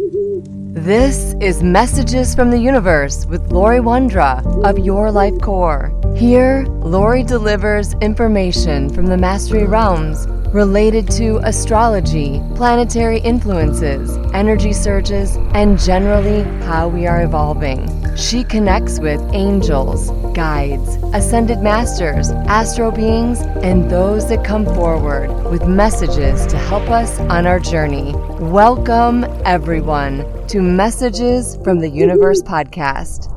This is Messages from the Universe with Lori Wondra of Your Life Core. Here, Lori delivers information from the Mastery Realms related to astrology, planetary influences, energy surges, and generally how we are evolving. She connects with angels, guides, ascended masters, astro beings, and those that come forward with messages to help us on our journey. Welcome, everyone, to Messages from the Universe podcast.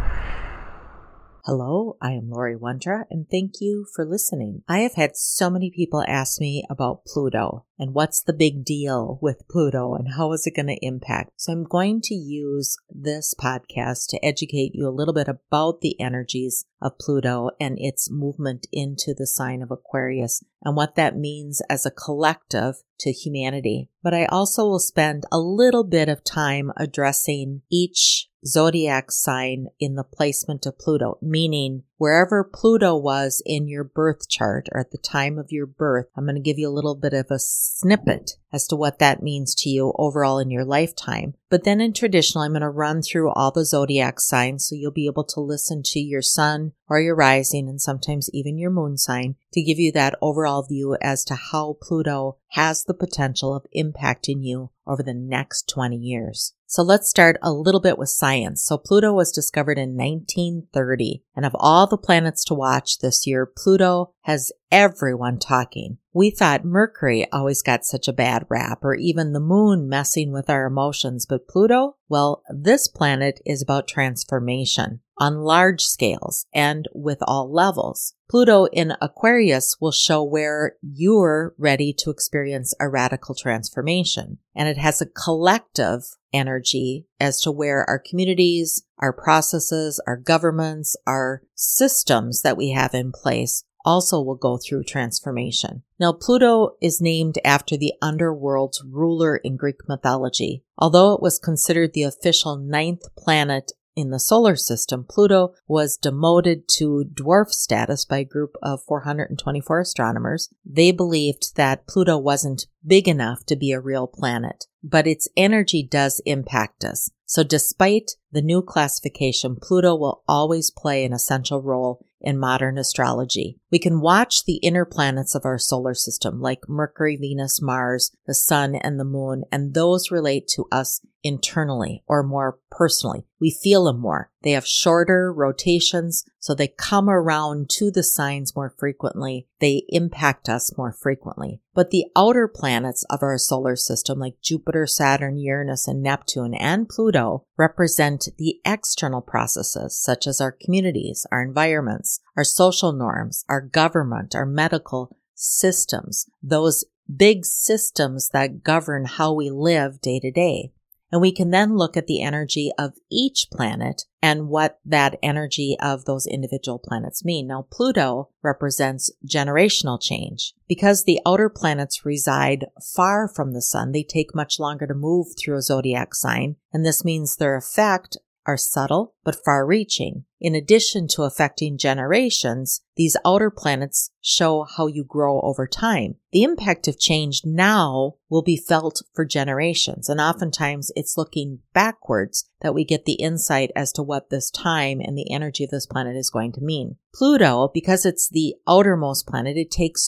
Hello, I am Lori Wondra, and thank you for listening. I have had so many people ask me about Pluto and what's the big deal with Pluto and how is it going to impact. So I'm going to use this podcast to educate you a little bit about the energies of Pluto and its movement into the sign of Aquarius and what that means as a collective to humanity. But I also will spend a little bit of time addressing each zodiac sign in the placement of Pluto, meaning wherever Pluto was in your birth chart or at the time of your birth, I'm going to give you a little bit of a snippet as to what that means to you overall in your lifetime. But then in traditional, I'm going to run through all the zodiac signs so you'll be able to listen to your sun or your rising and sometimes even your moon sign to give you that overall view as to how Pluto has the potential of impacting you over the next 20 years. So let's start a little bit with science. So Pluto was discovered in 1930, and of all the planets to watch this year, Pluto has everyone talking. We thought Mercury always got such a bad rap, or even the moon messing with our emotions, but Pluto, well, this planet is about transformation on large scales and with all levels. Pluto in Aquarius will show where you're ready to experience a radical transformation, and it has a collective energy as to where our communities, our processes, our governments, our systems that we have in place also will go through transformation. Now, Pluto is named after the underworld's ruler in Greek mythology. Although it was considered the official 9th planet in the solar system, Pluto was demoted to dwarf status by a group of 424 astronomers. They believed that Pluto wasn't big enough to be a real planet, but its energy does impact us. So despite the new classification, Pluto will always play an essential role in modern astrology. We can watch the inner planets of our solar system like Mercury, Venus, Mars, the Sun, and the Moon, and those relate to us internally or more personally. We feel them more. They have shorter rotations, so they come around to the signs more frequently. They impact us more frequently. But the outer planets of our solar system, like Jupiter, Saturn, Uranus, and Neptune, and Pluto, represent the external processes, such as our communities, our environments, our social norms, our government, our medical systems, those big systems that govern how we live day to day. And we can then look at the energy of each planet and what that energy of those individual planets mean. Now, Pluto represents generational change. Because the outer planets reside far from the sun, they take much longer to move through a zodiac sign, and this means their effect are subtle but far-reaching. In addition to affecting generations, these outer planets show how you grow over time. The impact of change now will be felt for generations, and oftentimes it's looking backwards that we get the insight as to what this time and the energy of this planet is going to mean. Pluto, because it's the outermost planet, it takes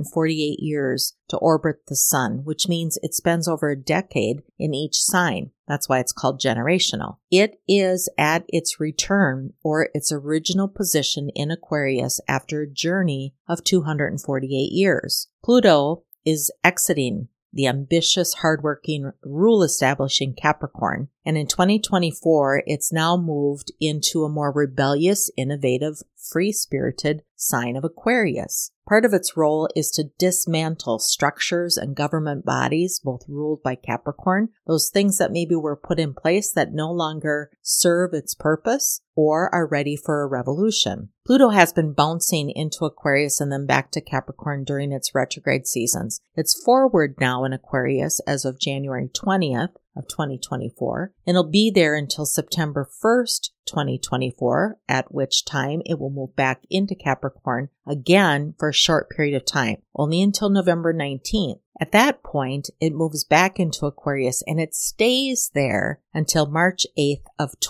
248 years to orbit the sun, which means it spends over a decade in each sign. That's why it's called generational. It is at its return or its original position in Aquarius after a journey of 248 years. Pluto is exiting the ambitious, hardworking, rule-establishing Capricorn, and in 2024, it's now moved into a more rebellious, innovative, free-spirited sign of Aquarius. Part of its role is to dismantle structures and government bodies, both ruled by Capricorn, those things that maybe were put in place that no longer serve its purpose or are ready for a revolution. Pluto has been bouncing into Aquarius and then back to Capricorn during its retrograde seasons. It's forward now in Aquarius as of January 20th of 2024, and it'll be there until September 1st, 2024, at which time it will move back into Capricorn again for a short period of time, only until November 19th. At that point, it moves back into Aquarius and it stays there until March 8th of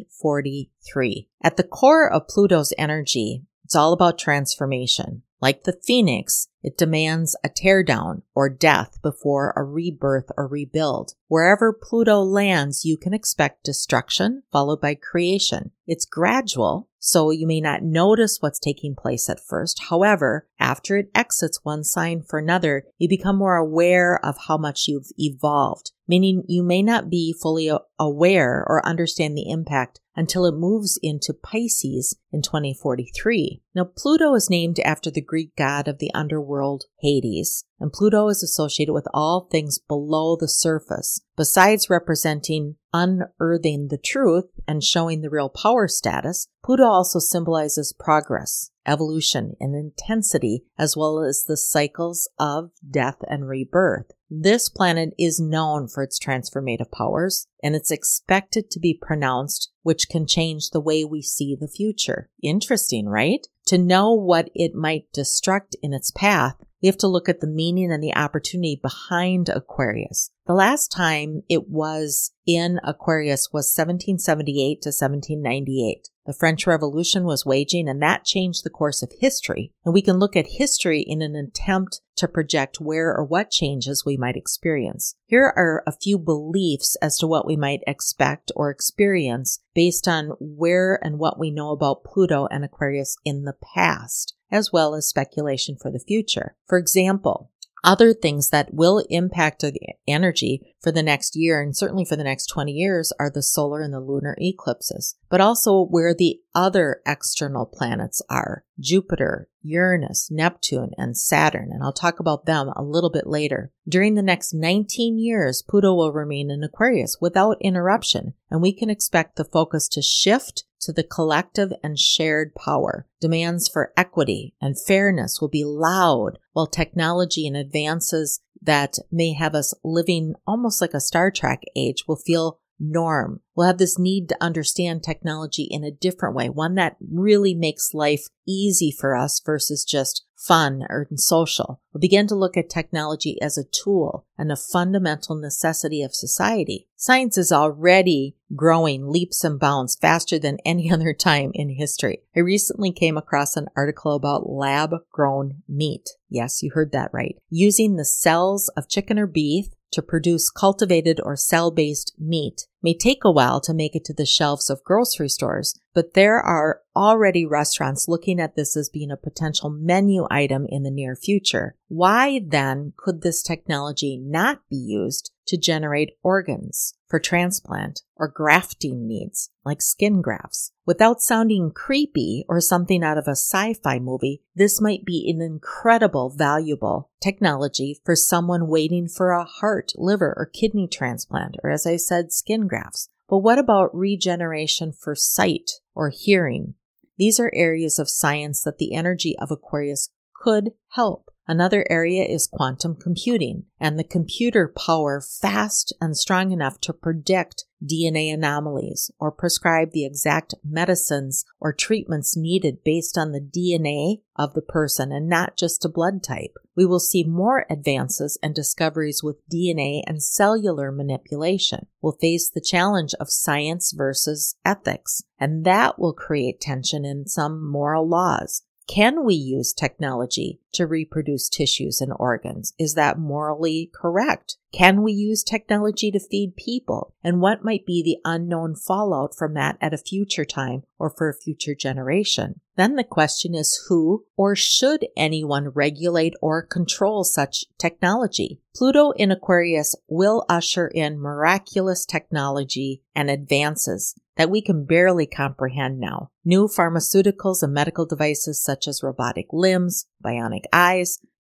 2043. At the core of Pluto's energy, it's all about transformation. Like the phoenix, it demands a teardown or death before a rebirth or rebuild. Wherever Pluto lands, you can expect destruction followed by creation. It's gradual, so you may not notice what's taking place at first. However, after it exits one sign for another, you become more aware of how much you've evolved, meaning you may not be fully aware or understand the impact until it moves into Pisces in 2043. Now, Pluto is named after the Greek god of the underworld, Hades, and Pluto is associated with all things below the surface. Besides representing unearthing the truth and showing the real power status, Pluto also symbolizes progress, evolution, and intensity, as well as the cycles of death and rebirth. This planet is known for its transformative powers, and it's expected to be pronounced, which can change the way we see the future. Interesting, right? To know what it might destruct in its path, we have to look at the meaning and the opportunity behind Aquarius. The last time it was in Aquarius was 1778 to 1798. The French Revolution was waging, and that changed the course of history. And we can look at history in an attempt to project where or what changes we might experience. Here are a few beliefs as to what we might expect or experience based on where and what we know about Pluto and Aquarius in the past, as well as speculation for the future. For example, other things that will impact the energy for the next year and certainly for the next 20 years are the solar and the lunar eclipses, but also where the other external planets are: Jupiter, Uranus, Neptune, and Saturn, and I'll talk about them a little bit later. During the next 19 years, Pluto will remain in Aquarius without interruption, and we can expect the focus to shift to the collective and shared power. Demands for equity and fairness will be loud, while technology and advances that may have us living almost like a Star Trek age will feel norm. We'll have this need to understand technology in a different way, one that really makes life easy for us versus just fun or social. We'll begin to look at technology as a tool and a fundamental necessity of society. Science is already growing leaps and bounds faster than any other time in history. I recently came across an article about lab-grown meat. Yes, you heard that right. Using the cells of chicken or beef to produce cultivated or cell-based meat. May take a while to make it to the shelves of grocery stores, but there are already restaurants looking at this as being a potential menu item in the near future. Why then could this technology not be used to generate organs for transplant or grafting needs like skin grafts? Without sounding creepy or something out of a sci-fi movie, this might be an incredible, valuable technology for someone waiting for a heart, liver, or kidney transplant, or as I said, skin grafts. But what about regeneration for sight or hearing? These are areas of science that the energy of Aquarius could help. Another area is quantum computing and the computer power fast and strong enough to predict DNA anomalies or prescribe the exact medicines or treatments needed based on the DNA of the person and not just a blood type. We will see more advances and discoveries with DNA and cellular manipulation. We'll face the challenge of science versus ethics, and that will create tension in some moral laws. Can we use technology to reproduce tissues and organs? Is that morally correct? Can we use technology to feed people? And what might be the unknown fallout from that at a future time or for a future generation? Then the question is, who or should anyone regulate or control such technology? Pluto in Aquarius will usher in miraculous technology and advances that we can barely comprehend now. New pharmaceuticals and medical devices such as robotic limbs, bionic eyes,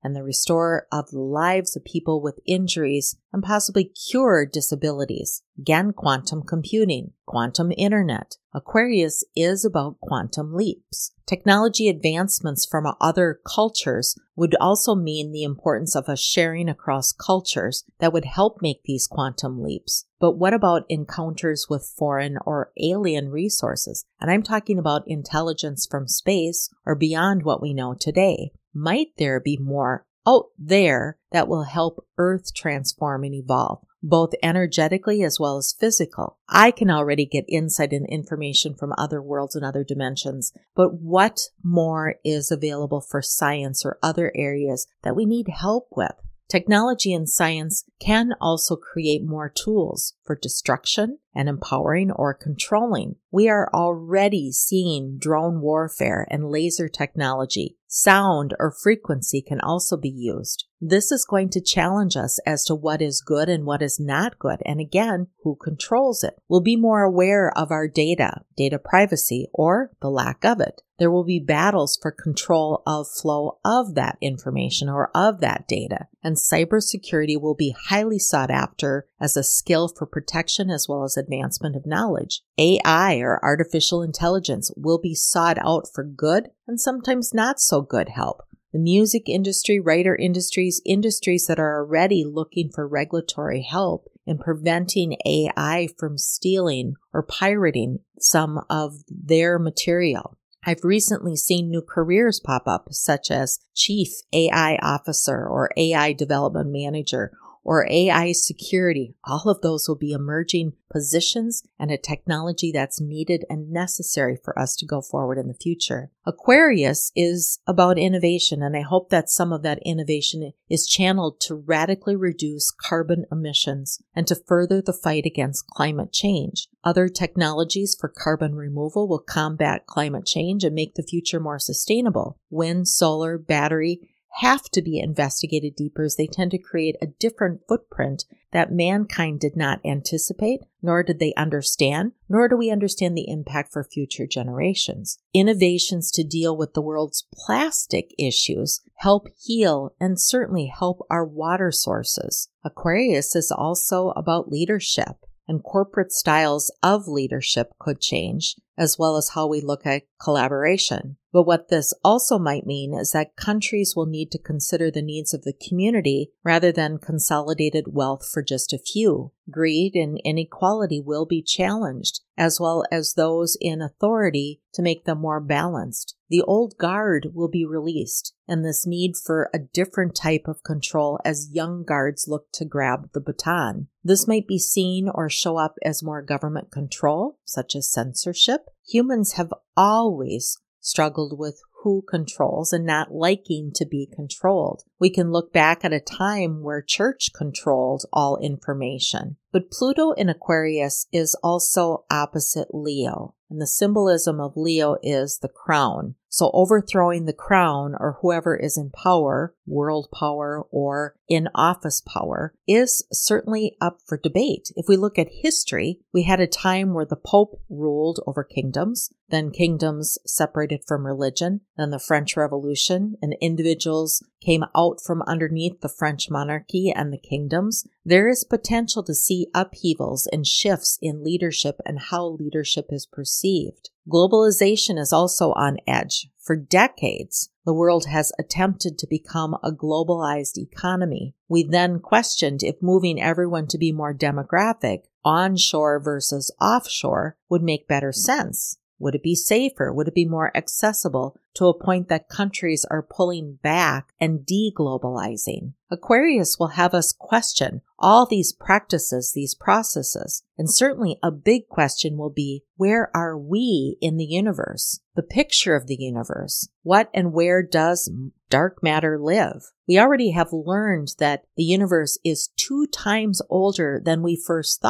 and the restorer of the lives of people with injuries and possibly cure disabilities. Again, quantum computing, quantum internet. Aquarius is about quantum leaps. Technology advancements from other cultures would also mean the importance of us sharing across cultures that would help make these quantum leaps. But what about encounters with foreign or alien resources? And I'm talking about intelligence from space or beyond what we know today. Might there be more out there that will help Earth transform and evolve, both energetically as well as physical? I can already get insight and information from other worlds and other dimensions, but what more is available for science or other areas that we need help with? Technology and science can also create more tools for destruction and empowering or controlling. We are already seeing drone warfare and laser technology. Sound or frequency can also be used. This is going to challenge us as to what is good and what is not good, and again, who controls it. We'll be more aware of our data privacy, or the lack of it. There will be battles for control of flow of that information or of that data, and cybersecurity will be highly sought after as a skill for protection as well as advancement of knowledge. AI, or artificial intelligence, will be sought out for good and sometimes not so good help. The music industry, writer industries that are already looking for regulatory help in preventing AI from stealing or pirating some of their material. I've recently seen new careers pop up, such as Chief AI Officer or AI Development Manager or AI Security. All of those will be emerging positions and a technology that's needed and necessary for us to go forward in the future. Aquarius is about innovation, and I hope that some of that innovation is channeled to radically reduce carbon emissions and to further the fight against climate change. Other technologies for carbon removal will combat climate change and make the future more sustainable. Wind, solar, battery have to be investigated deeper, as they tend to create a different footprint that mankind did not anticipate, nor did they understand, nor do we understand the impact for future generations. Innovations to deal with the world's plastic issues help heal and certainly help our water sources. Aquarius is also about leadership, and corporate styles of leadership could change, as well as how we look at collaboration. But what this also might mean is that countries will need to consider the needs of the community rather than consolidated wealth for just a few. Greed and inequality will be challenged, as well as those in authority to make them more balanced. The old guard will be released, and this need for a different type of control as young guards look to grab the baton. This might be seen or show up as more government control, such as censorship. Humans have always struggled with who controls and not liking to be controlled. We can look back at a time where church controlled all information. But Pluto in Aquarius is also opposite Leo, and the symbolism of Leo is the crown. So overthrowing the crown, or whoever is in power, world power or in office power, is certainly up for debate. If we look at history, we had a time where the Pope ruled over kingdoms, then kingdoms separated from religion, then the French Revolution, and individuals came out from underneath the French monarchy and the kingdoms. There is potential to see upheavals and shifts in leadership and how leadership is perceived. Globalization is also on edge. For decades, the world has attempted to become a globalized economy. We then questioned if moving everyone to be more demographic, onshore versus offshore, would make better sense. Would it be safer? Would it be more accessible to a point that countries are pulling back and deglobalizing? Aquarius will have us question all these practices, these processes. And certainly a big question will be, where are we in the universe? The picture of the universe. What and where does dark matter live? We already have learned that the universe is 2 times older than we first thought.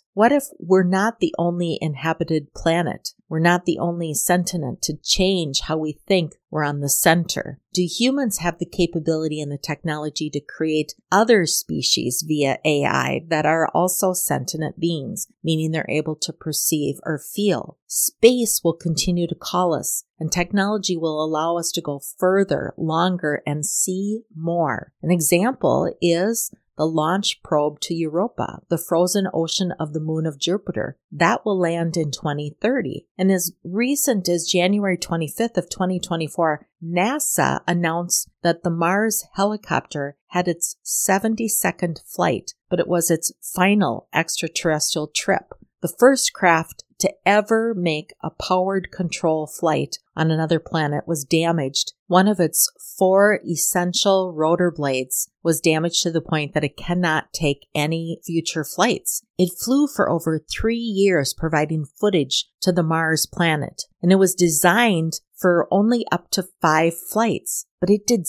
What if we're not the only inhabited planet? We're not the only sentient to change how we think we're on the center. Do humans have the capability and the technology to create other species via AI that are also sentient beings, meaning they're able to perceive or feel? Space will continue to call us, and technology will allow us to go further, longer, and see more. An example is the launch probe to Europa, the frozen ocean of the moon of Jupiter. That will land in 2030. And as recent as January 25th of 2024, NASA announced that the Mars helicopter had its 72nd flight, but it was its final extraterrestrial trip. The first craft to ever make a powered control flight on another planet was damaged. One of its 4 essential rotor blades was damaged to the point that it cannot take any future flights. It flew for over 3 years, providing footage to the Mars planet, and it was designed for only up to 5 flights, but it did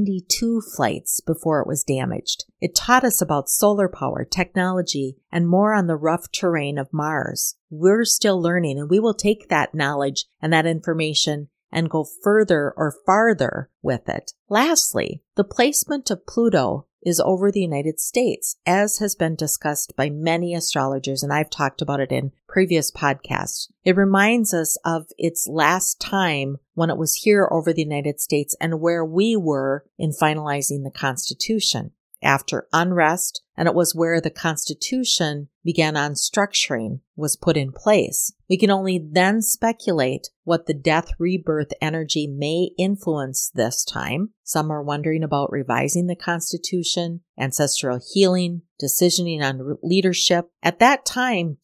72 flights before it was damaged. It taught us about solar power, technology, and more on the rough terrain of Mars. We're still learning, and we will take that knowledge and that information and go further or farther with it. Lastly, the placement of Pluto is over the United States, as has been discussed by many astrologers, and I've talked about it in previous podcasts. It reminds us of its last time when it was here over the United States and where we were in finalizing the Constitution. After unrest, and it was where the Constitution began on structuring, was put in place. We can only then speculate what the death rebirth energy may influence this time. Some are wondering about revising the Constitution, ancestral healing, decisioning on leadership. At that time,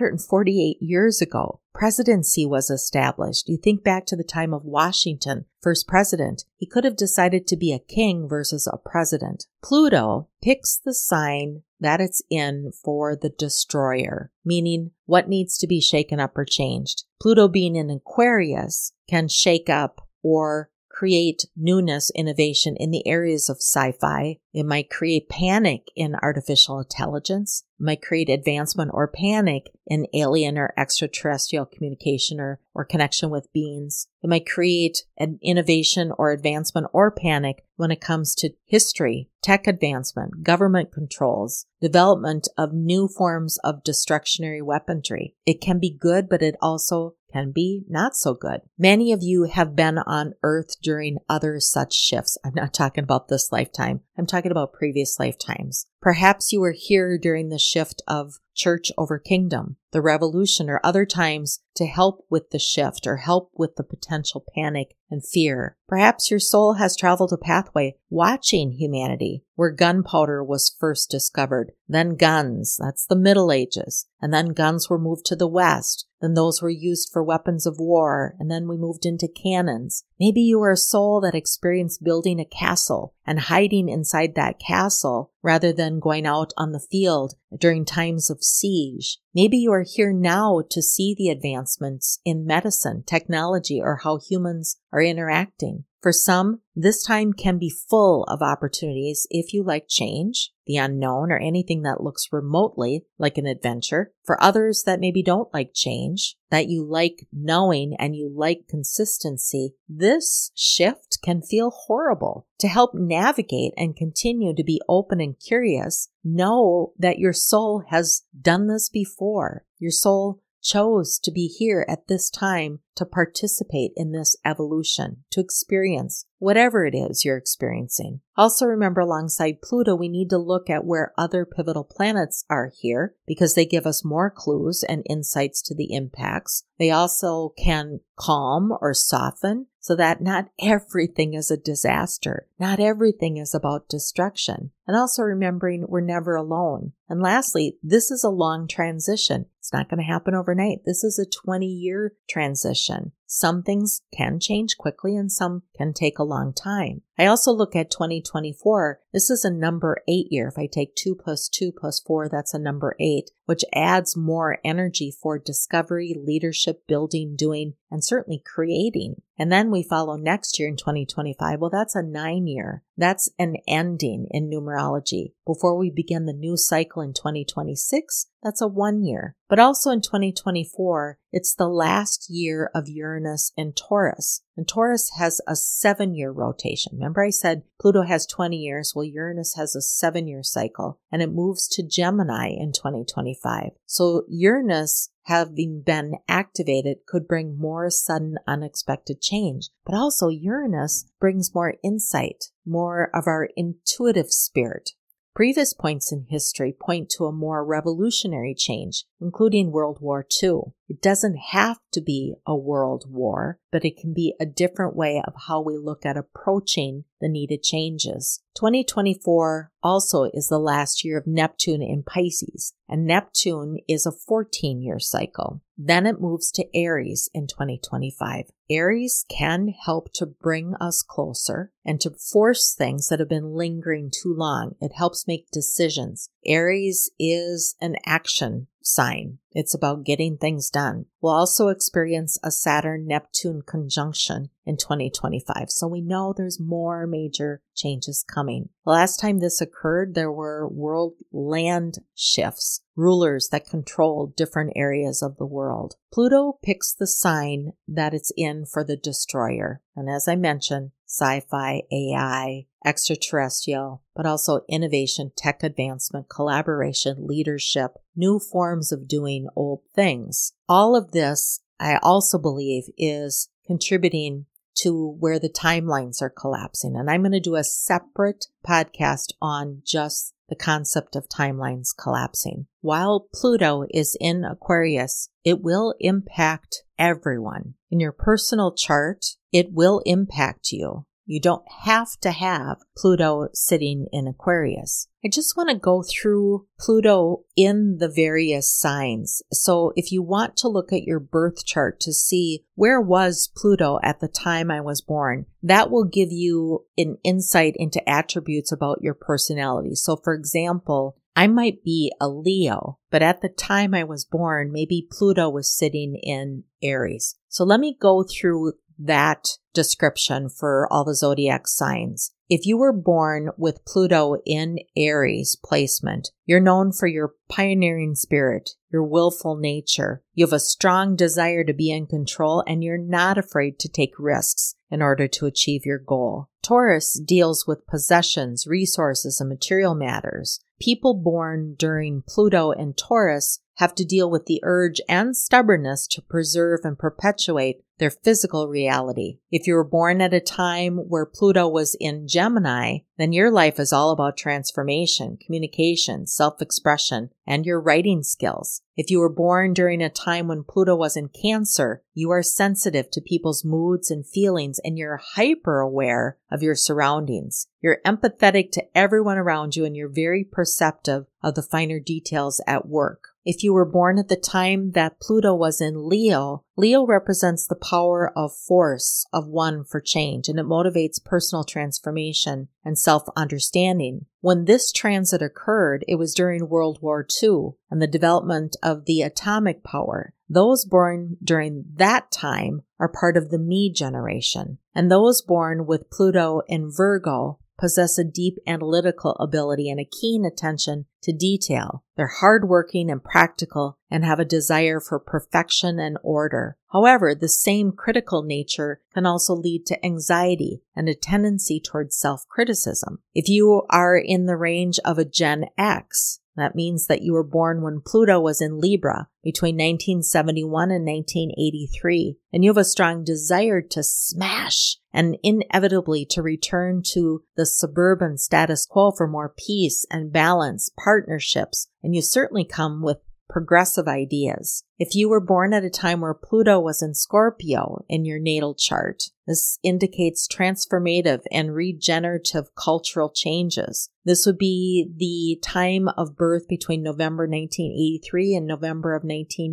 248 years ago, presidency was established. You think back to the time of Washington, first president. He could have decided to be a king versus a president. Pluto picks the sign that it's in for the destroyer, meaning what needs to be shaken up or changed. Pluto being in Aquarius can shake up or create newness, innovation in the areas of sci-fi. It might create panic in artificial intelligence. It might create advancement or panic in alien or extraterrestrial communication or connection with beings. It might create an innovation or advancement or panic when it comes to history, tech advancement, government controls, development of new forms of destructionary weaponry. It can be good, but it also can be not so good. Many of you have been on Earth during other such shifts. I'm not talking about this lifetime. I'm talking about previous lifetimes. Perhaps you were here during the shift of church over kingdom, the revolution, or other times to help with the shift or help with the potential panic and fear. Perhaps your soul has traveled a pathway watching humanity, where gunpowder was first discovered, then guns, that's the Middle Ages, and then guns were moved to the West, then those were used for weapons of war, and then we moved into cannons. Maybe you are a soul that experienced building a castle and hiding inside that castle rather than going out on the field during times of siege. Maybe you are here now to see the advancements in medicine, technology, or how humans are interacting. For some, this time can be full of opportunities if you like change, the unknown, or anything that looks remotely like an adventure. For others that maybe don't like change, that you like knowing and you like consistency, this shift can feel horrible. To help navigate and continue to be open and curious, know that your soul has done this before. Your soul chose to be here at this time to participate in this evolution, to experience whatever it is you're experiencing. Also remember, alongside Pluto, we need to look at where other pivotal planets are here because they give us more clues and insights to the impacts. They also can calm or soften so that not everything is a disaster. Not everything is about destruction. And also remembering we're never alone. And lastly, this is a long transition. It's not going to happen overnight. This is a 20-year transition. Some things can change quickly and some can take a long time. I also look at 2024. This is a number 8 year. If I take 2 plus 2 plus 4, that's a number 8, which adds more energy for discovery, leadership, building, doing, and certainly creating. And then we follow next year in 2025. Well, that's a 9 year. That's an ending in numerology. Before we begin the new cycle in 2026, that's a 1 year. But also in 2024, it's the last year of Uranus in Taurus. And Taurus has a 7-year rotation. Remember I said Pluto has 20 years. Well, Uranus has a 7-year cycle, and it moves to Gemini in 2025. So Uranus, having been activated, could bring more sudden, unexpected change. But also Uranus brings more insight, more of our intuitive spirit. Previous points in history point to a more revolutionary change, including World War II. It doesn't have to be a world war, but it can be a different way of how we look at approaching the needed changes. 2024 also is the last year of Neptune in Pisces, and Neptune is a 14-year cycle. Then it moves to Aries in 2025. Aries can help to bring us closer and to force things that have been lingering too long. It helps make decisions. Aries is an action sign. It's about getting things done. We'll also experience a Saturn-Neptune conjunction in 2025. So we know there's more major changes coming. The last time this occurred, there were world land shifts, rulers that controlled different areas of the world. Pluto picks the sign that it's in for the destroyer. And as I mentioned, sci-fi, AI, extraterrestrial, but also innovation, tech advancement, collaboration, leadership, new forms of doing old things. All of this, I also believe, is contributing to where the timelines are collapsing. And I'm going to do a separate podcast on just the concept of timelines collapsing. While Pluto is in Aquarius, it will impact everyone. In your personal chart, it will impact you. You don't have to have Pluto sitting in Aquarius. I just want to go through Pluto in the various signs. So if you want to look at your birth chart to see where was Pluto at the time I was born, that will give you an insight into attributes about your personality. So for example, I might be a Leo, but at the time I was born, maybe Pluto was sitting in Aries. So let me go through that description for all the zodiac signs. If you were born with Pluto in Aries placement, you're known for your pioneering spirit, your willful nature. You have a strong desire to be in control, and you're not afraid to take risks in order to achieve your goal. Taurus deals with possessions, resources, and material matters. People born during Pluto and Taurus have to deal with the urge and stubbornness to preserve and perpetuate their physical reality. If you were born at a time where Pluto was in Gemini, then your life is all about transformation, communication, self-expression, and your writing skills. If you were born during a time when Pluto was in Cancer, you are sensitive to people's moods and feelings, and you're hyper aware of your surroundings. You're empathetic to everyone around you, and you're very perceptive of the finer details at work. If you were born at the time that Pluto was in Leo, Leo represents the power of force of one for change, and it motivates personal transformation and self-understanding. When this transit occurred, it was during World War II and the development of the atomic power. Those born during that time are part of the Me generation, and those born with Pluto in Virgo possess a deep analytical ability and a keen attention to detail. They're hardworking and practical and have a desire for perfection and order. However, the same critical nature can also lead to anxiety and a tendency towards self-criticism. If you are in the range of a Gen X, that means that you were born when Pluto was in Libra between 1971 and 1983, and you have a strong desire to smash and inevitably to return to the suburban status quo for more peace and balance, partnerships, and you certainly come with progressive ideas. If you were born at a time where Pluto was in Scorpio in your natal chart, this indicates transformative and regenerative cultural changes. This would be the time of birth between November 1983 and November of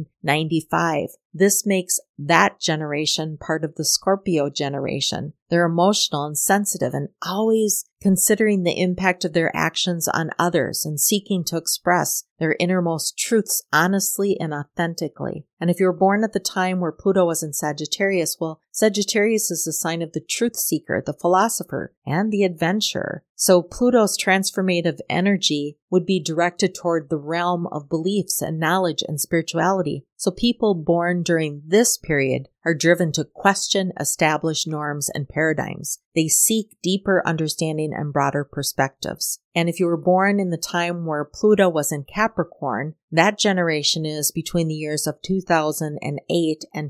1995. This makes that generation part of the Scorpio generation. They're emotional and sensitive and always considering the impact of their actions on others and seeking to express their innermost truths honestly and authentically. And if you were born at the time where Pluto was in Sagittarius, well, Sagittarius is a sign of the truth seeker, the philosopher, and the adventurer. So Pluto's transformative energy would be directed toward the realm of beliefs and knowledge and spirituality. So people born during this period are driven to question established norms and paradigms. They seek deeper understanding and broader perspectives. And if you were born in the time where Pluto was in Capricorn, that generation is between the years of 2008 and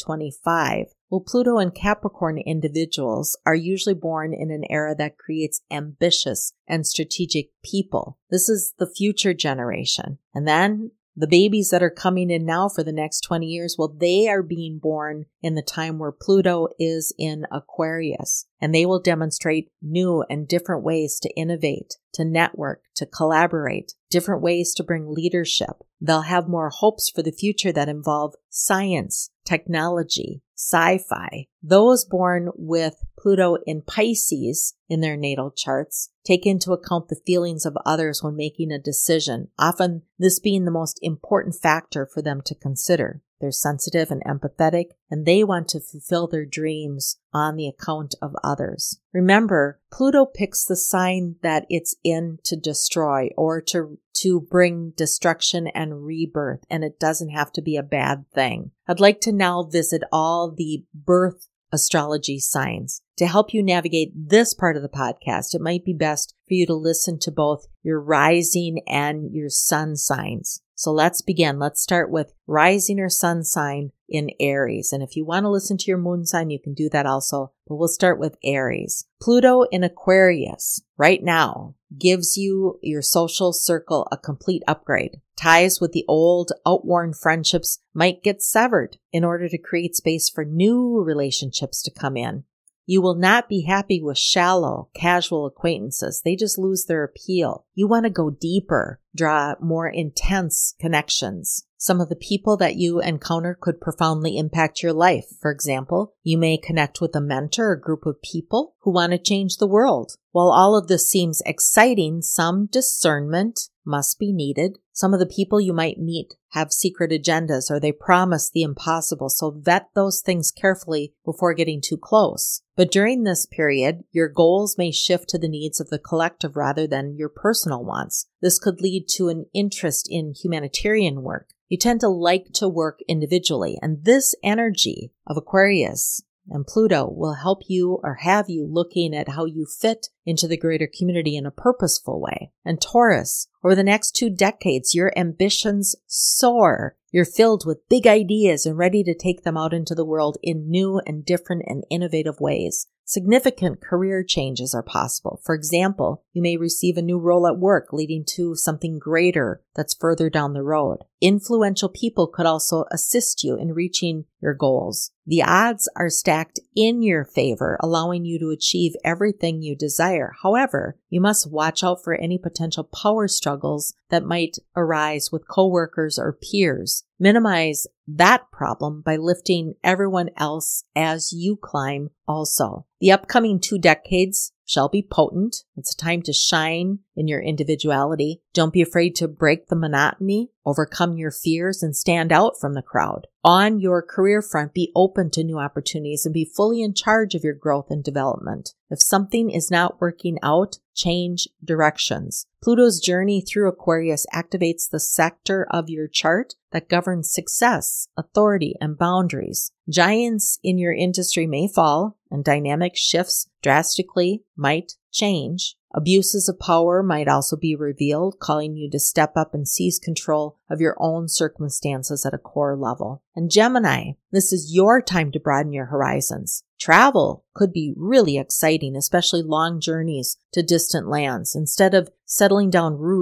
2025. Well, Pluto and Capricorn individuals are usually born in an era that creates ambitious and strategic people. This is the future generation. And then the babies that are coming in now for the next 20 years, well, they are being born in the time where Pluto is in Aquarius, and they will demonstrate new and different ways to innovate, to network, to collaborate, different ways to bring leadership. They'll have more hopes for the future that involve science, technology, sci-fi. Those born with Pluto in Pisces in their natal charts take into account the feelings of others when making a decision, often this being the most important factor for them to consider. They're sensitive and empathetic, and they want to fulfill their dreams on the account of others. Remember, Pluto picks the sign that it's in to destroy or to bring destruction and rebirth, and it doesn't have to be a bad thing. I'd like to now visit all the birth astrology signs. To help you navigate this part of the podcast, it might be best for you to listen to both your rising and your sun signs. So let's begin. Let's start with rising or sun sign in Aries. And if you want to listen to your moon sign, you can do that also. But we'll start with Aries. Pluto in Aquarius right now gives you your social circle a complete upgrade. Ties with the old, outworn friendships might get severed in order to create space for new relationships to come in. You will not be happy with shallow, casual acquaintances. They just lose their appeal. You want to go deeper, draw more intense connections. Some of the people that you encounter could profoundly impact your life. For example, you may connect with a mentor or group of people who want to change the world. While all of this seems exciting, some discernment must be needed. Some of the people you might meet have secret agendas or they promise the impossible, so vet those things carefully before getting too close. But during this period, your goals may shift to the needs of the collective rather than your personal wants. This could lead to an interest in humanitarian work. You tend to like to work individually, and this energy of Aquarius and Pluto will help you or have you looking at how you fit into the greater community in a purposeful way. And Taurus, over the next 2 decades, your ambitions soar. You're filled with big ideas and ready to take them out into the world in new and different and innovative ways. Significant career changes are possible. For example, you may receive a new role at work leading to something greater that's further down the road. Influential people could also assist you in reaching your goals. The odds are stacked in your favor, allowing you to achieve everything you desire. However, you must watch out for any potential power struggles that might arise with coworkers or peers. Minimize that problem by lifting everyone else as you climb also. The upcoming 2 decades shall be potent. It's a time to shine in your individuality. Don't be afraid to break the monotony, overcome your fears, and stand out from the crowd. On your career front, be open to new opportunities and be fully in charge of your growth and development. If something is not working out, change directions. Pluto's journey through Aquarius activates the sector of your chart that governs success, authority, and boundaries. Giants in your industry may fall, and dynamic shifts drastically might change. Abuses of power might also be revealed, calling you to step up and seize control of your own circumstances at a core level. And Gemini, this is your time to broaden your horizons. Travel could be really exciting, especially long journeys to distant lands. Instead of settling down roots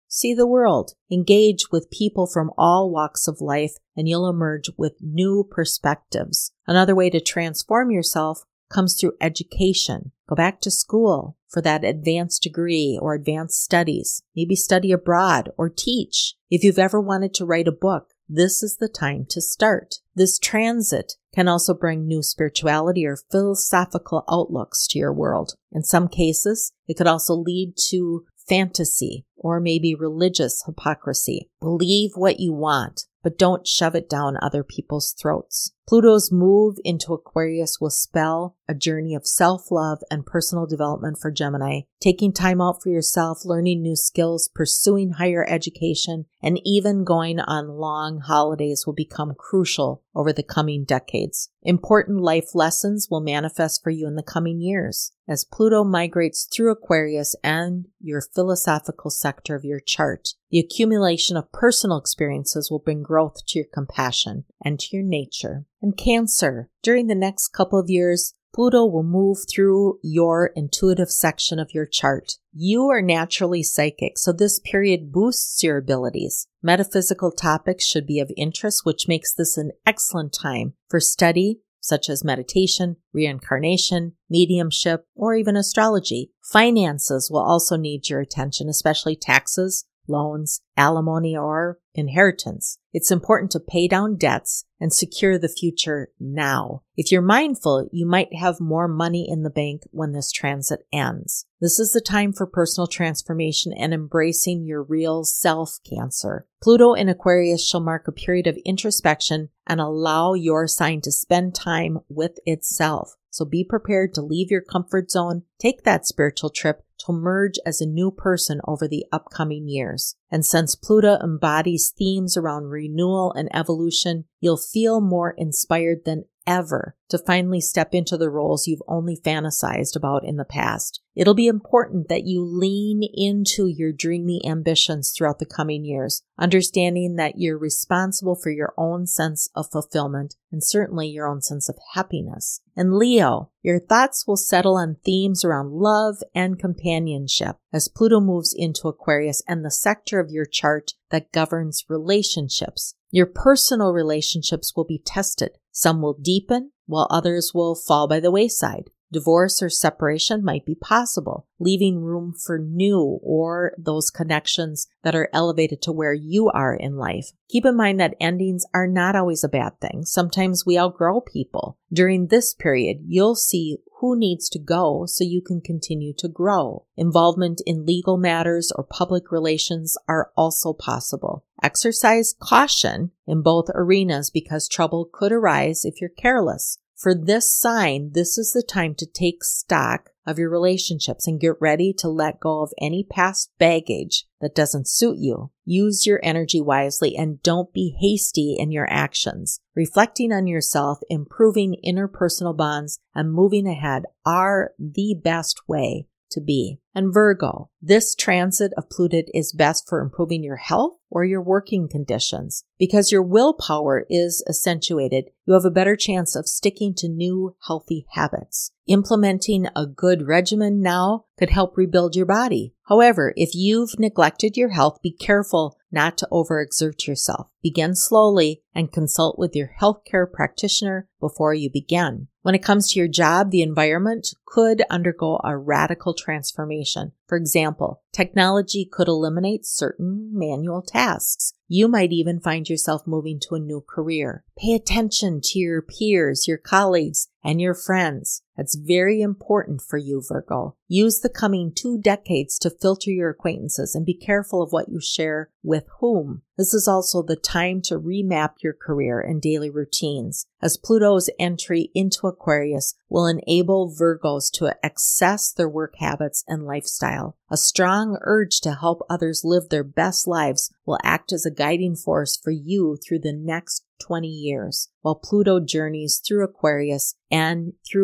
see the world, engage with people from all walks of life, and you'll emerge with new perspectives. Another way to transform yourself comes through education. Go back to school for that advanced degree or advanced studies. Maybe study abroad or teach. If you've ever wanted to write a book, this is the time to start. This transit can also bring new spirituality or philosophical outlooks to your world. In some cases, it could also lead to fantasy or maybe religious hypocrisy. Believe what you want, but don't shove it down other people's throats. Pluto's move into Aquarius will spell a journey of self-love and personal development for Gemini. Taking time out for yourself, learning new skills, pursuing higher education, and even going on long holidays will become crucial over the coming decades. Important life lessons will manifest for you in the coming years as Pluto migrates through Aquarius and your philosophical sector of your chart. The accumulation of personal experiences will bring growth to your compassion and to your nature. And Cancer, during the next couple of years, Pluto will move through your intuitive section of your chart. You are naturally psychic, so this period boosts your abilities. Metaphysical topics should be of interest, which makes this an excellent time for study, such as meditation, reincarnation, mediumship, or even astrology. Finances will also need your attention, especially taxes, loans, alimony, or inheritance. It's important to pay down debts and secure the future now. If you're mindful, you might have more money in the bank when this transit ends. This is the time for personal transformation and embracing your real self, Cancer. Pluto in Aquarius shall mark a period of introspection and allow your sign to spend time with itself. So be prepared to leave your comfort zone, take that spiritual trip to emerge as a new person over the upcoming years. And since Pluto embodies themes around renewal and evolution, you'll feel more inspired than ever to finally step into the roles you've only fantasized about in the past. It'll be important that you lean into your dreamy ambitions throughout the coming years, understanding that you're responsible for your own sense of fulfillment and certainly your own sense of happiness. And Leo, your thoughts will settle on themes around love and companionship as Pluto moves into Aquarius and the sector of your chart that governs relationships. Your personal relationships will be tested. Some will deepen, while others will fall by the wayside. Divorce or separation might be possible, leaving room for new or those connections that are elevated to where you are in life. Keep in mind that endings are not always a bad thing. Sometimes we outgrow people. During this period, you'll see who needs to go so you can continue to grow. Involvement in legal matters or public relations are also possible. Exercise caution in both arenas because trouble could arise if you're careless. For this sign, this is the time to take stock of your relationships and get ready to let go of any past baggage that doesn't suit you. Use your energy wisely and don't be hasty in your actions. Reflecting on yourself, improving interpersonal bonds, and moving ahead are the best way to be. And Virgo, this transit of Pluto is best for improving your health or your working conditions. Because your willpower is accentuated, you have a better chance of sticking to new healthy habits. Implementing a good regimen now could help rebuild your body. However, if you've neglected your health, be careful not to overexert yourself. Begin slowly and consult with your healthcare practitioner before you begin. When it comes to your job, the environment could undergo a radical transformation. For example, technology could eliminate certain manual tasks. You might even find yourself moving to a new career. Pay attention to your peers, your colleagues, and your friends. That's very important for you, Virgo. Use the coming 2 decades to filter your acquaintances and be careful of what you share with whom. This is also the time to remap your career and daily routines, as Pluto's entry into Aquarius will enable Virgos to access their work habits and lifestyle. A strong urge to help others live their best lives will act as a guiding force for you through the next 20 years, while Pluto journeys through Aquarius and through your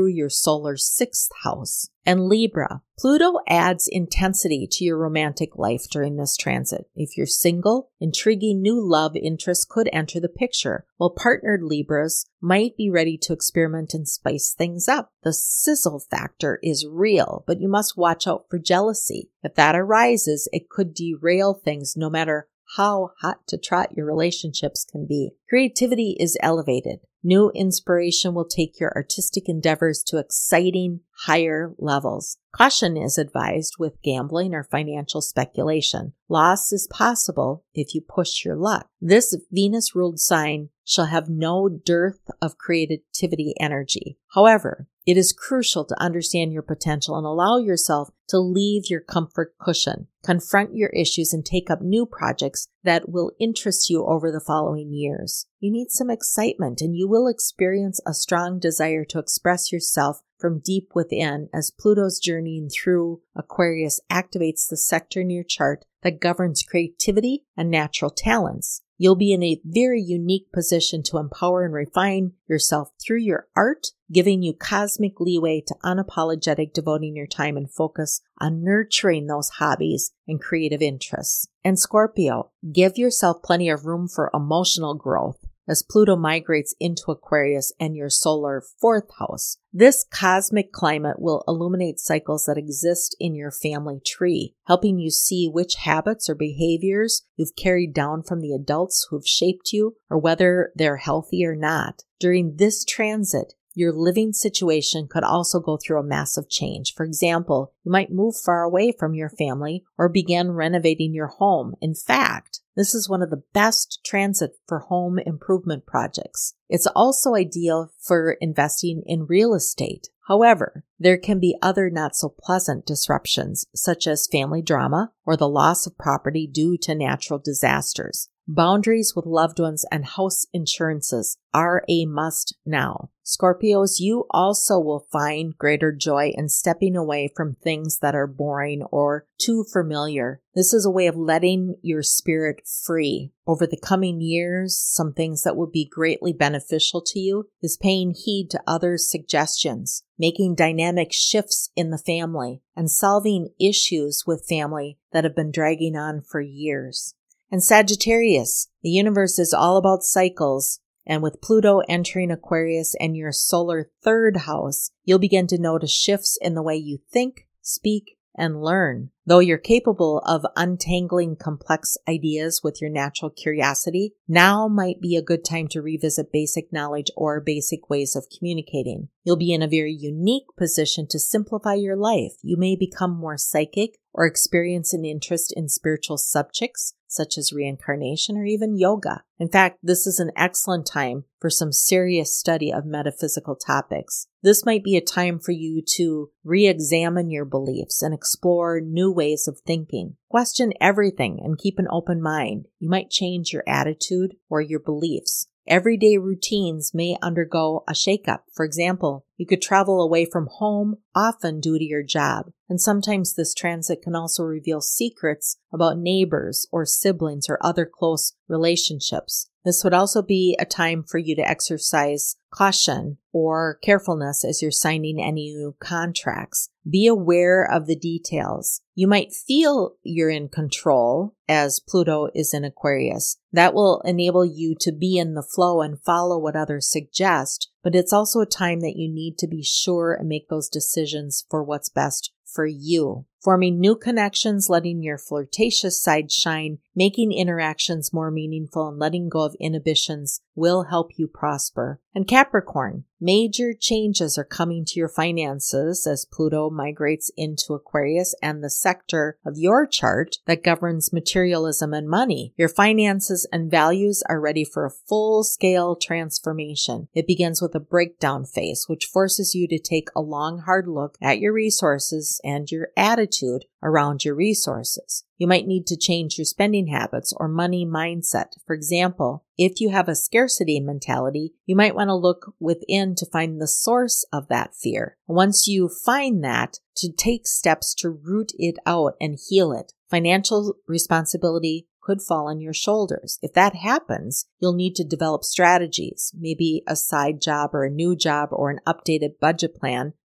solar 6th house. And Libra, Pluto adds intensity to your romantic life during this transit. If you're single, intriguing new love interests could enter the picture, while partnered Libras might be ready to experiment and spice things up. The sizzle factor is real, but you must watch out for jealousy. If that arises, it could derail things no matter how hot to trot your relationships can be. Creativity is elevated. New inspiration will take your artistic endeavors to exciting, higher levels. Caution is advised with gambling or financial speculation. Loss is possible if you push your luck. This Venus-ruled sign shall have no dearth of creativity energy. However, it is crucial to understand your potential and allow yourself to leave your comfort cushion. Confront your issues and take up new projects that will interest you over the following years. You need some excitement, and you will experience a strong desire to express yourself from deep within as Pluto's journeying through Aquarius activates the sector in your chart that governs creativity and natural talents. You'll be in a very unique position to empower and refine yourself through your art, giving you cosmic leeway to unapologetic devoting your time and focus on nurturing those hobbies and creative interests. And Scorpio, give yourself plenty of room for emotional growth as Pluto migrates into Aquarius and your solar 4th house. This cosmic climate will illuminate cycles that exist in your family tree, helping you see which habits or behaviors you've carried down from the adults who've shaped you, or whether they're healthy or not. During this transit, your living situation could also go through a massive change. For example, you might move far away from your family or begin renovating your home. In fact, this is one of the best transit for home improvement projects. It's also ideal for investing in real estate. However, there can be other not so pleasant disruptions, such as family drama or the loss of property due to natural disasters. Boundaries with loved ones and house insurances are a must now. Scorpios, you also will find greater joy in stepping away from things that are boring or too familiar. This is a way of letting your spirit free. Over the coming years, some things that will be greatly beneficial to you is paying heed to others' suggestions, making dynamic shifts in the family, and solving issues with family that have been dragging on for years. And Sagittarius, the universe is all about cycles, and with Pluto entering Aquarius and your solar 3rd house, you'll begin to notice shifts in the way you think, speak, and learn. Though you're capable of untangling complex ideas with your natural curiosity, now might be a good time to revisit basic knowledge or basic ways of communicating. You'll be in a very unique position to simplify your life. You may become more psychic or experience an interest in spiritual subjects such as reincarnation or even yoga. In fact, this is an excellent time for some serious study of metaphysical topics. This might be a time for you to re-examine your beliefs and explore new ways of thinking. Question everything and keep an open mind. You might change your attitude or your beliefs. Everyday routines may undergo a shakeup. For example, you could travel away from home often due to your job. And sometimes this transit can also reveal secrets about neighbors or siblings or other close relationships. This would also be a time for you to exercise caution or carefulness as you're signing any new contracts. Be aware of the details. You might feel you're in control as Pluto is in Aquarius. That will enable you to be in the flow and follow what others suggest, but it's also a time that you need to be sure and make those decisions for what's best for you. Forming new connections, letting your flirtatious side shine, making interactions more meaningful, and letting go of inhibitions will help you prosper. And Capricorn, major changes are coming to your finances as Pluto migrates into Aquarius and the sector of your chart that governs materialism and money. Your finances and values are ready for a full-scale transformation. It begins with a breakdown phase, which forces you to take a long, hard look at your resources and your attitude around your resources. You might need to change your spending habits or money mindset. For example, if you have a scarcity mentality, you might want to look within to find the source of that fear. Once you find that, to take steps to root it out and heal it. Financial responsibility could fall on your shoulders. If that happens, you'll need to develop strategies. Maybe a side job or a new job or an updated budget plan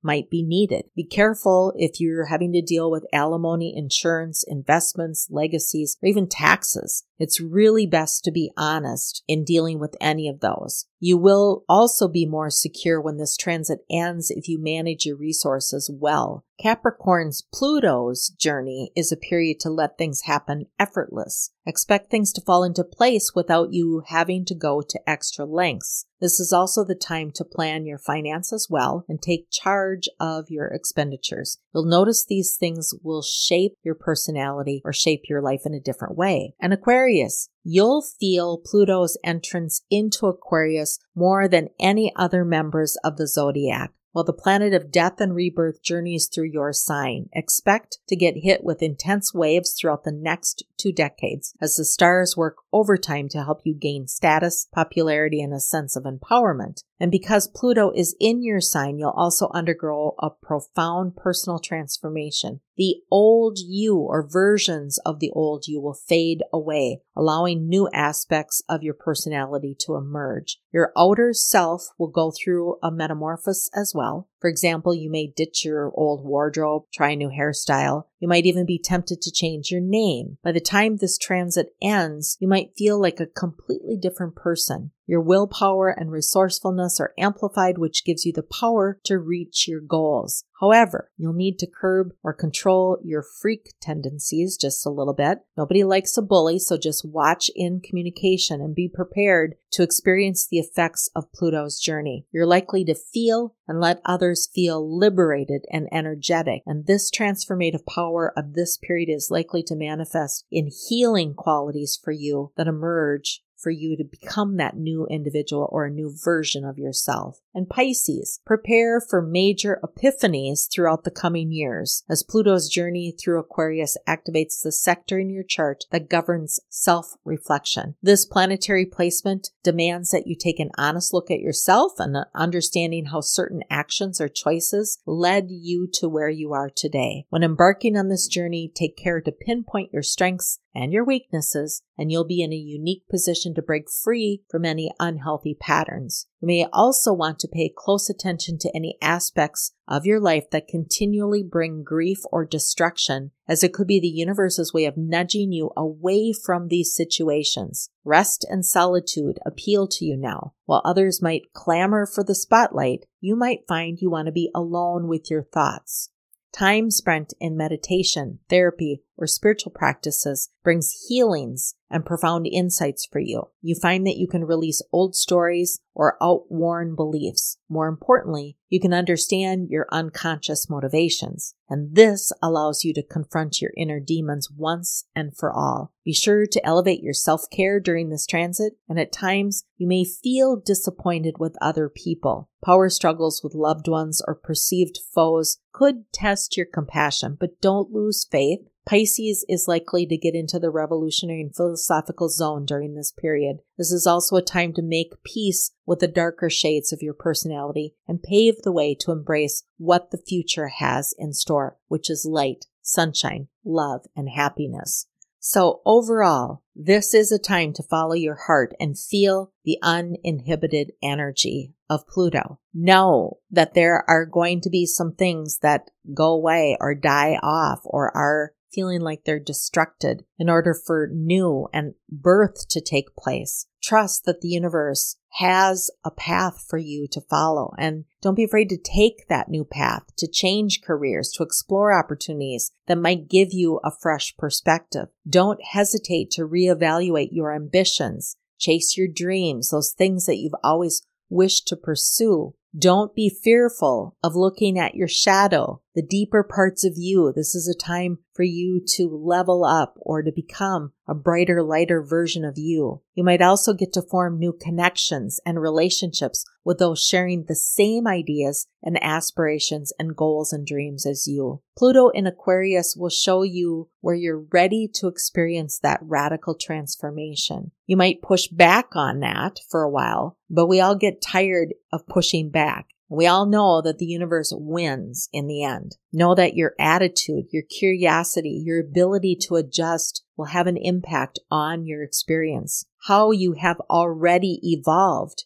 might be needed. Be careful if you're having to deal with alimony, insurance, investments, legacies, or even taxes. It's really best to be honest in dealing with any of those. You will also be more secure when this transit ends if you manage your resources well. Capricorn's Pluto's journey is a period to let things happen effortless. Expect things to fall into place without you having to go to extra lengths. This is also the time to plan your finances well and take charge of your expenditures. You'll notice these things will shape your personality or shape your life in a different way. And Aquarius, you'll feel Pluto's entrance into Aquarius more than any other members of the zodiac. While the planet of death and rebirth journeys through your sign, expect to get hit with intense waves throughout the next 2 decades as the stars work overtime to help you gain status, popularity, and a sense of empowerment. And because Pluto is in your sign, you'll also undergo a profound personal transformation. The old you or versions of the old you will fade away, allowing new aspects of your personality to emerge. Your outer self will go through a metamorphosis as well. For example, you may ditch your old wardrobe, try a new hairstyle. You might even be tempted to change your name. By the time this transit ends, you might feel like a completely different person. Your willpower and resourcefulness are amplified, which gives you the power to reach your goals. However, you'll need to curb or control your freak tendencies just a little bit. Nobody likes a bully, so just watch in communication and be prepared to experience the effects of Pluto's journey. You're likely to feel and let others feel liberated and energetic, and this transformative power of this period is likely to manifest in healing qualities for you that emerge for you to become that new individual or a new version of yourself. And Pisces, prepare for major epiphanies throughout the coming years as Pluto's journey through Aquarius activates the sector in your chart that governs self-reflection. This planetary placement demands that you take an honest look at yourself and understanding how certain actions or choices led you to where you are today. When embarking on this journey, take care to pinpoint your strengths and your weaknesses, and you'll be in a unique position to break free from any unhealthy patterns. You may also want to pay close attention to any aspects of your life that continually bring grief or destruction, as it could be the universe's way of nudging you away from these situations. Rest and solitude appeal to you now. While others might clamor for the spotlight, you might find you want to be alone with your thoughts. Time spent in meditation, therapy, or spiritual practices brings healings and profound insights for you. You find that you can release old stories or outworn beliefs. More importantly, you can understand your unconscious motivations, and this allows you to confront your inner demons once and for all. Be sure to elevate your self-care during this transit, and at times you may feel disappointed with other people. Power struggles with loved ones or perceived foes could test your compassion, but don't lose faith. Pisces is likely to get into the revolutionary and philosophical zone during this period. This is also a time to make peace with the darker shades of your personality and pave the way to embrace what the future has in store, which is light, sunshine, love, and happiness. So overall, this is a time to follow your heart and feel the uninhibited energy of Pluto. Know that there are going to be some things that go away or die off or are feeling like they're destructed in order for new and birth to take place. Trust that the universe has a path for you to follow, and don't be afraid to take that new path, to change careers, to explore opportunities that might give you a fresh perspective. Don't hesitate to reevaluate your ambitions, chase your dreams, those things that you've always wished to pursue. Don't be fearful of looking at your shadow, the deeper parts of you. This is a time for you to level up or to become a brighter, lighter version of you. You might also get to form new connections and relationships with those sharing the same ideas and aspirations and goals and dreams as you. Pluto in Aquarius will show you where you're ready to experience that radical transformation. You might push back on that for a while, but we all get tired of pushing back. We all know that the universe wins in the end. Know that your attitude, your curiosity, your ability to adjust will have an impact on your experience. How you have already evolved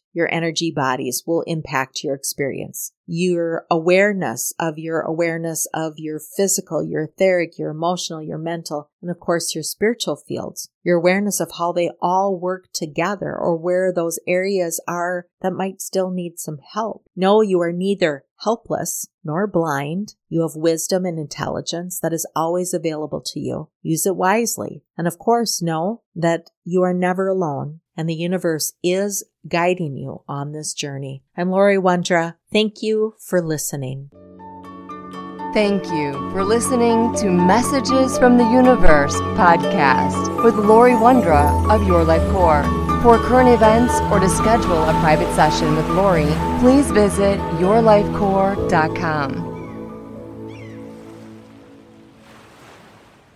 your energy bodies will impact your experience. Your awareness of your physical, your etheric, your emotional, your mental, and of course your spiritual fields. Your awareness of how they all work together or where those areas are that might still need some help. No, you are neither helpless nor blind. You have wisdom and intelligence that is always available to you. Use it wisely. And of course, know that you are never alone and the universe is guiding you on this journey. I'm Lori Wondra. Thank you for listening. Thank you for listening to Messages from the Universe podcast with Lori Wondra of Your Life Core. For current events or to schedule a private session with Lori, please visit yourlifecore.com.